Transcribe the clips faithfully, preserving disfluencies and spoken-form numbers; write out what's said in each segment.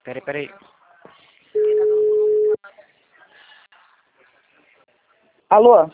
Peraí, peraí. Alô?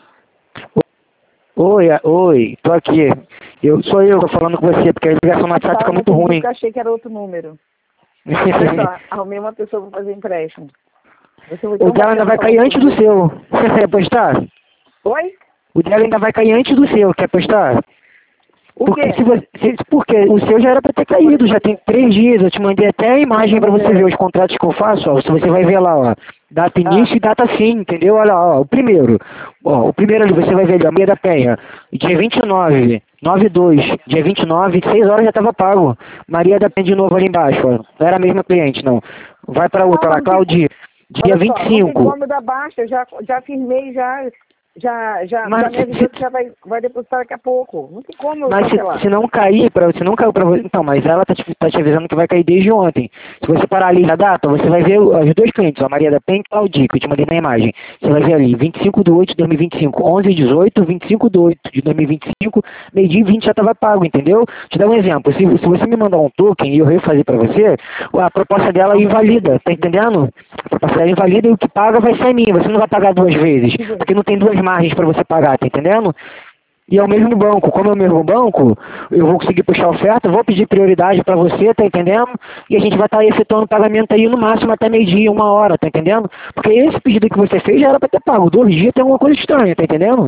Oi, a- oi, tô aqui. Eu, sou eu, tô falando com você, porque a ligação no WhatsApp Tá, fica não muito entendi, ruim. porque eu achei que era outro número. Olha só, arrumei uma pessoa para fazer empréstimo. Você foi O tão dela ainda bacana vai cair falando antes do comigo. seu. Você quer apostar? Oi? O dela ainda vai cair antes do seu, quer apostar? O Porque, quê? se você, se, porque o seu já era para ter caído, já tem três dias. Eu te mandei até a imagem para você ver os contratos que eu faço. Ó, se você vai ver lá, ó, data início Ah. e data fim, entendeu? Olha, ó, o primeiro. Ó, o primeiro ali, você vai ver ali, ó, Maria da Penha, dia vinte e nove, nove dois, dia vinte e nove, seis horas já estava pago. Maria da Penha de novo ali embaixo, ó. Não era a mesma cliente, não. Vai para outra Ah, lá, mas não tem- Claudia, dia Olha vinte só, e não tem cinco. como dar baixa, eu já, já firmei, já, já, já, Mas já me se- avisou se- que já vai, vai depositar daqui a pouco. Não tem como eu Mas se, cancelar. se não cair, pra, se não caiu pra você. Então, mas ela tá te, tá te avisando que vai cair desde ontem. Se você parar ali na data, você vai ver o- os dois clientes, a Maria da Penha e o Claudio, que eu te mandei na imagem. Você vai ver ali, vinte e cinco de oito de dois mil e vinte e cinco, onze e dezoito, vinte e cinco de oito de dois mil e vinte e cinco, meio-dia e vinte já estava pago, entendeu? Te dar um exemplo, se, se você me mandar um token e eu refazer pra você, a proposta dela é invalida, tá entendendo? A proposta dela é invalida e o que paga vai ser minha, você não vai pagar duas vezes, porque não tem duas margens pra você pagar, tá entendendo? E é o mesmo banco. Como é o mesmo banco, eu vou conseguir puxar a oferta, vou pedir prioridade para você, tá entendendo? E a gente vai estar efetuando o pagamento aí no máximo até meio-dia, uma hora, tá entendendo? Porque esse pedido que você fez já era para ter pago. Dois dias tem alguma coisa estranha, tá entendendo?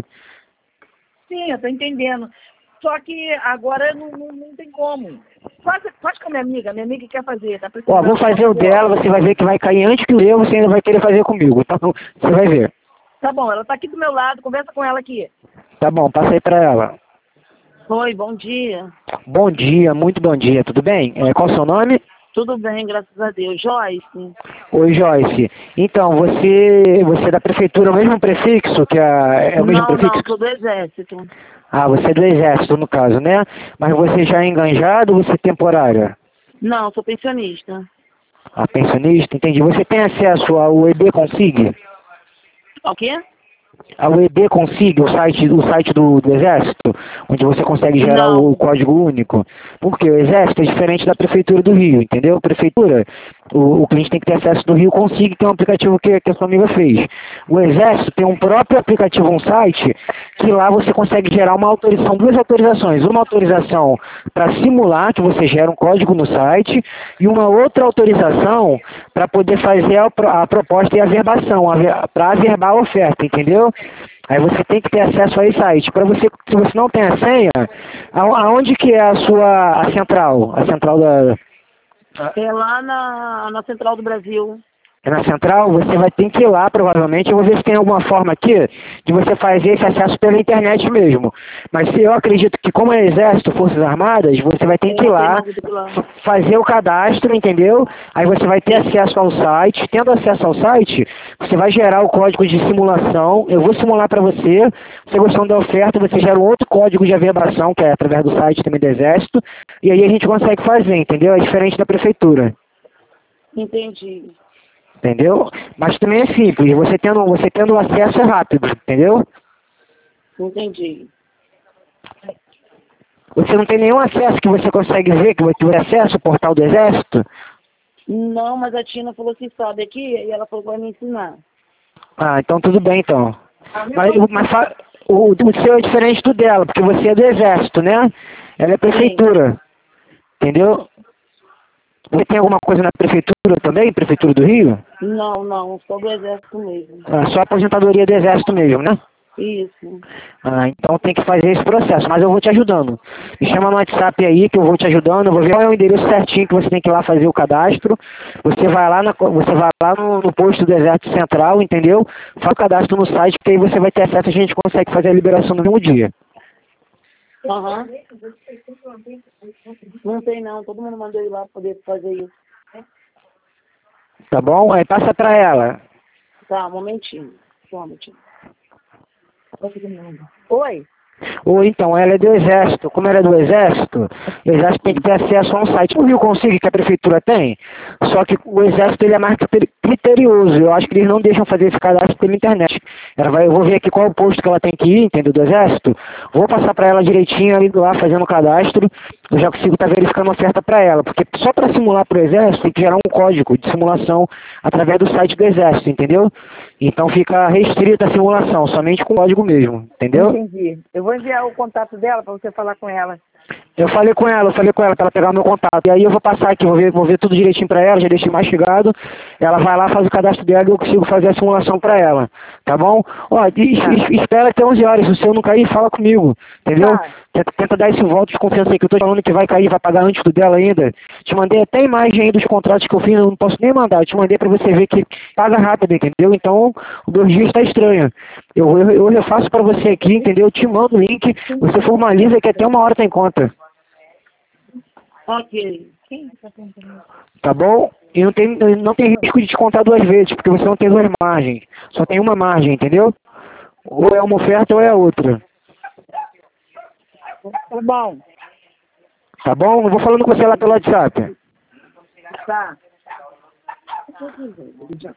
Sim, eu tô entendendo. Só que agora não, não, não tem como. Faz, faz com a minha amiga, minha amiga quer fazer, tá precisando. Ó, vou fazer o dela, você vai ver que vai cair antes que o meu, você ainda vai querer fazer comigo, tá? Você vai ver. Tá bom, ela tá aqui do meu lado, conversa com ela aqui. Tá bom, passa aí pra ela. Oi, bom dia. Bom dia, muito bom dia, tudo bem? É, qual o seu nome? Tudo bem, graças a Deus. Joyce? Oi, Joyce. Então, você, você é da prefeitura, o mesmo prefixo que a... É o mesmo Não, prefixo? não, sou do Exército. Ah, você é do Exército, no caso, né? Mas você já é enganjado ou você é temporária? Não, sou pensionista. Ah, pensionista? Entendi. Você tem acesso ao E B Consig? O quê? Ao E B Consig, o site, o site do, do Exército, onde você consegue gerar o, o Não. código único? Porque o Exército é diferente da Prefeitura do Rio, entendeu? Prefeitura, o, o cliente tem que ter acesso do Rio Consig, que é um aplicativo que, que a sua amiga fez. O Exército tem um próprio aplicativo, um site, que lá você consegue gerar uma autorização, duas autorizações. Uma autorização para simular que você gera um código no site e uma outra autorização para poder fazer a, pro- a proposta e a verbação, para averbar a oferta, entendeu? Aí você tem que ter acesso a esse site. Para você, se você não tem a senha, a- aonde que é a sua a central? A central da É lá na, na Central do Brasil. é na central, você vai ter que ir lá, provavelmente. Eu vou ver se tem alguma forma aqui de você fazer esse acesso pela internet mesmo. Mas se eu acredito que, como é Exército, Forças Armadas, você vai ter que ir lá, fa- fazer o cadastro, entendeu? Aí você vai ter acesso ao site. Tendo acesso ao site, você vai gerar o código de simulação. Eu vou simular para você. Você gostando da oferta, você gera um outro código de averbação, que é através do site também do Exército. E aí a gente consegue fazer, entendeu? É diferente da Prefeitura. Entendi. Entendeu? Mas também é simples, você tendo, você tendo acesso é rápido, entendeu? Entendi. Você não tem nenhum acesso que você consegue ver, que você tem acesso ao portal do Exército? Não, mas a Tina falou que sabe aqui e ela falou que vai me ensinar. Ah, então tudo bem então. Mas, mas fa- o, o seu é diferente do dela, porque você é do Exército, né? Ela é prefeitura, entendeu? Você tem alguma coisa na prefeitura também, prefeitura do Rio? Não, não, só do Exército mesmo. Ah, só aposentadoria do Exército mesmo, né? Isso. Ah, então tem que fazer esse processo, mas eu vou te ajudando. Me chama no WhatsApp aí que eu vou te ajudando, eu vou ver qual é o endereço certinho que você tem que ir lá fazer o cadastro. Você vai lá, na, você vai lá no, no posto do Exército Central, entendeu? Faz o cadastro no site, que aí você vai ter acesso, a gente consegue fazer a liberação no mesmo dia. Aham. Não tem não, todo mundo mandou ir lá pra poder fazer isso. Tá bom? Aí passa pra ela. Tá, um momentinho. Só um momentinho. Oi? Ou então, ela é do Exército. Como ela é do Exército, o Exército tem que ter acesso a um site. O Rio Consigo que a Prefeitura tem, só que o Exército ele é mais criteri- criterioso. Eu acho que eles não deixam fazer esse cadastro pela internet. Ela vai, eu vou ver aqui qual é o posto que ela tem que ir, entendeu, do Exército. Vou passar para ela direitinho ali lá fazendo o cadastro. eu já consigo estar verificando a oferta para ela, porque só para simular para o Exército tem que gerar um código de simulação através do site do Exército, entendeu? Então fica restrita a simulação, somente com código mesmo, entendeu? Entendi. Eu vou enviar o contato dela para você falar com ela. Eu falei com ela, eu falei com ela para ela pegar o meu contato. E aí eu vou passar aqui, vou ver, vou ver tudo direitinho para ela, já deixei mastigado. Ela vai lá, faz o cadastro dela e eu consigo fazer a simulação para ela. Tá bom? Ó, e, Tá. e- espera até onze horas. Se o seu não cair, fala comigo. Entendeu? Tá. Tenta, tenta dar esse voto de confiança aí que eu tô falando que vai cair, vai pagar antes do dela ainda. Te mandei até imagem aí dos contratos que eu fiz, eu não posso nem mandar. Eu te mandei para você ver que paga rápido, entendeu? Então, o dois dias tá estranho. Eu, eu, eu refaço para você aqui, entendeu? Eu te mando o link, você formaliza que até uma hora tá em conta. Ok. Quem está contando? Tá bom? E não tem, não tem risco de descontar duas vezes, porque você não tem duas margens. Só tem uma margem, entendeu? Ou é uma oferta ou é a outra. Tá bom. Tá bom? Eu vou falando com você lá pelo WhatsApp. Tá.